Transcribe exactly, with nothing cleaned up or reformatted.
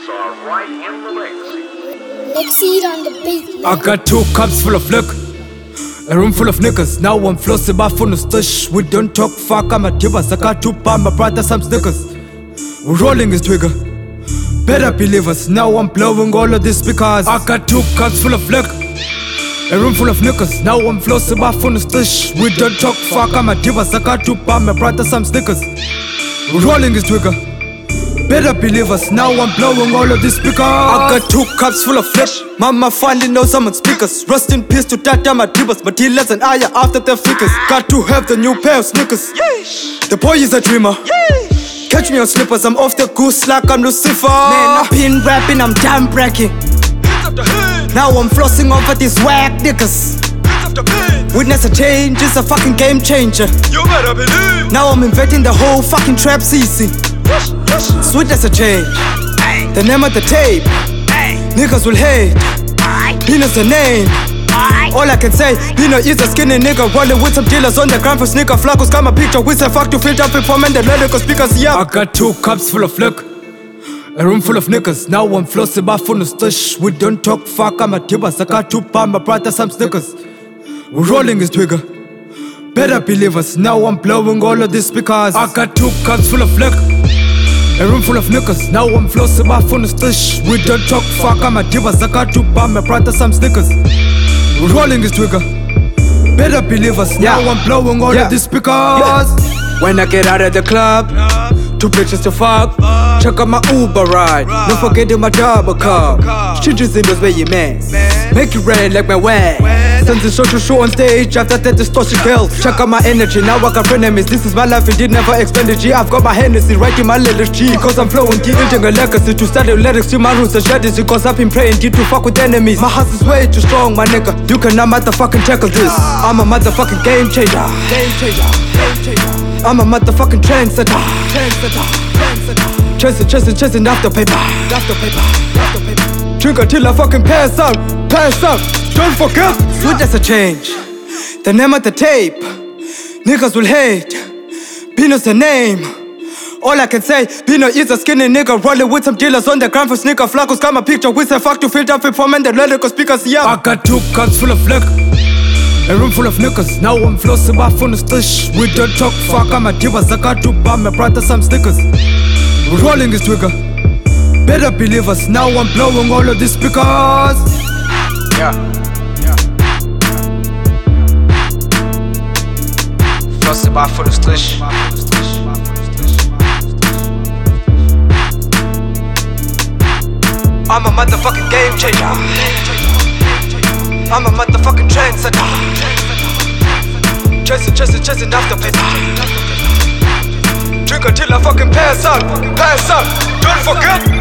Vocals are right in the mix. Let's see it on the beat. I got two cups full of liquor, a room full of niggas. Now I'm flossing my phone to stush. We don't talk fuck, I'm a tibbas. I got two by my brother, some stickers. We're rolling his trigger. Better believe us, now I'm blowing all of these speakers. I got two cups full of liquor, a room full of niggas. Now I'm flossing my phone to stush. We don't talk fuck, I'm a tibbas. I got two by my brother, some stickers. We're rolling his trigger. Better believe us, now I'm blowing all of these speakers. I got two cups full of flesh. Mama finally knows I'm on speakers. Rest in peace to Tata Matibas, but he less an eye after their figures. Got to have the new pair of sneakers. Yeesh. The boy is a dreamer. Yeesh. Catch me on slippers, I'm off the goose like I'm Lucifer. Man, I've been rapping, I'm done bragging. Now I'm flossing over these whack niggas. Witness a change, it's a fucking game changer. You better believe. Now I'm inventing the whole fucking trap season. Sweet as a change. Ay. The name of the tape. Ay. Niggas will hate. Pino's the name. Ay. All I can say, Pino is a skinny nigga rolling with some dealers on the ground for sneaker flaggers. Got my picture with a fuck to filter up performing the lyrical speakers. Yeah. I got two cups full of liquor, a room full of niggas. Now I'm flossing my phone to stush. We don't talk fuck, I'm a tibbas. I got two by my brother, some stickers. We're rolling his trigger. Better believe us, now I'm blowing all of these speakers. I got two cups full of liquor, a room full of niggas. Now I'm flossing my phone to stush. We don't talk fuck, I'm a tibbas. I got two by my brother, some stickers. We're rolling his trigger. Better believe us, yeah. Now I'm blowing all yeah. of these speakers. Yeah. When I get out of the club, two bitches to fuck. Check out my Uber ride. Right. Don't forget my double cup. Changes in those way you mess. Make it rain like my way. Since the social show on stage, after that distortion kills. Check out my energy, now I got frenemies. This is my life, indeed never expended G. I've got my Hennessy right in my little G. Because I'm flowing, building a legacy. To study lyrics to my roots and strategy. Because I've been praying deep to fuck with enemies. My heart is way too strong, my nigga. You cannot motherfucking tackle this. I'm a motherfucking game changer. Game changer, game changer. I'm a motherfucking trendsetter. Trendsetter, trendsetter. Chasing, chasing, chasing after paper. After paper, after paper. Drink until I fucking pass out, pass out. Don't forget, sweet as a change. The name of the tape. Niggas will hate. Pino's the name. All I can say, Pino is a skinny nigga rolling with some dealers on the ground for sneaker flaggers. Got my picture with a fuck to filter up performing the lyrical speakers. Yeah. I got two cups full of liquor, a room full of niggas. Now I'm flossing my phone to stush. We don't talk fuck, I'm a tibbas. I got two by my brother, some stickers. We're rolling his trigger. Better believe us, now I'm blowing all of these speakers. Yeah, yeah. Flossing my phone to stush. I'm a motherfucking game changer. I'm a motherfucking trendsetter. Chasing, chasing, chasing after paper. Drink until I fucking pass out, pass out. Don't forget.